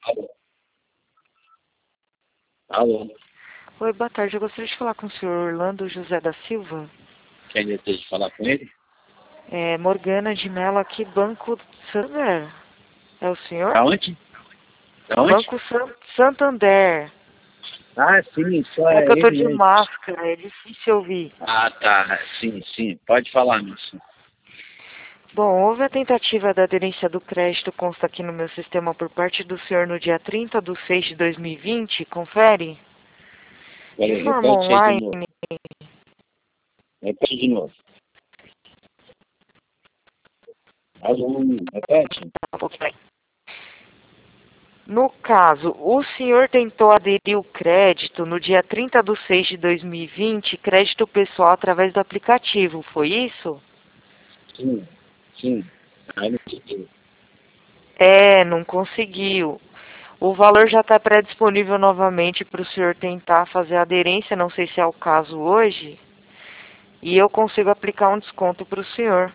Alô? Alô? Oi, boa tarde. Eu gostaria de falar com o senhor Orlando José da Silva. Quem deseja falar com ele? Morgana de Mello aqui, Banco Santander. É o senhor? Da onde? Da onde? Banco Santander. Ah, sim, só É é que eu tô ele de mesmo. máscara, é difícil ouvir. Ah, tá. Sim, sim. Pode falar, moço. Bom, houve a tentativa da aderência do crédito, consta aqui no meu sistema, por parte do senhor no dia 30/6/2020. Confere? De Peraí, forma repete aí de online. novo. Repete de novo. Alô, repete. No caso, o senhor tentou aderir o crédito no dia 30/6/2020, crédito pessoal através do aplicativo, foi isso? Sim, sim. Aí não sei. Não conseguiu. O valor já está pré-disponível novamente para o senhor tentar fazer a aderência, não sei se é o caso hoje, e eu consigo aplicar um desconto para o senhor.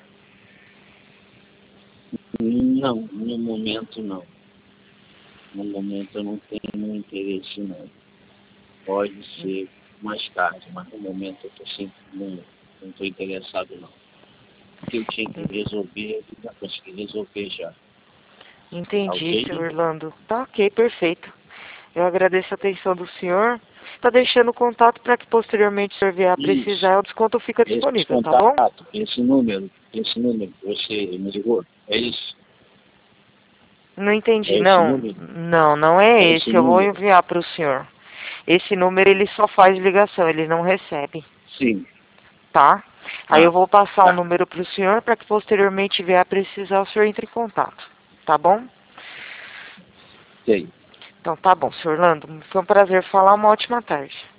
Não, no momento não. No momento eu não tenho interesse não. Pode ser mais tarde, mas no momento eu tô sempre, não estou interessado não. O que eu tinha que resolver, eu já consegui resolver já. Tá Entendi, ok? senhor Orlando. Tá ok, perfeito. Eu agradeço a atenção do senhor. Está deixando o contato para que posteriormente o senhor vier a Isso. precisar, o desconto fica Esse disponível, tá bom? contato, esse número que você me ligou, é isso? Não entendi, É esse não. número? Não, não é É esse esse. Eu vou número? enviar para o senhor. Esse número ele só faz ligação, ele não recebe, Sim. tá? Aí eu Ah, vou passar o tá. número para o senhor para que posteriormente vier a precisar, o senhor entre em contato, tá bom? Sei. Então tá bom, senhor Orlando. Foi um prazer falar, uma ótima tarde.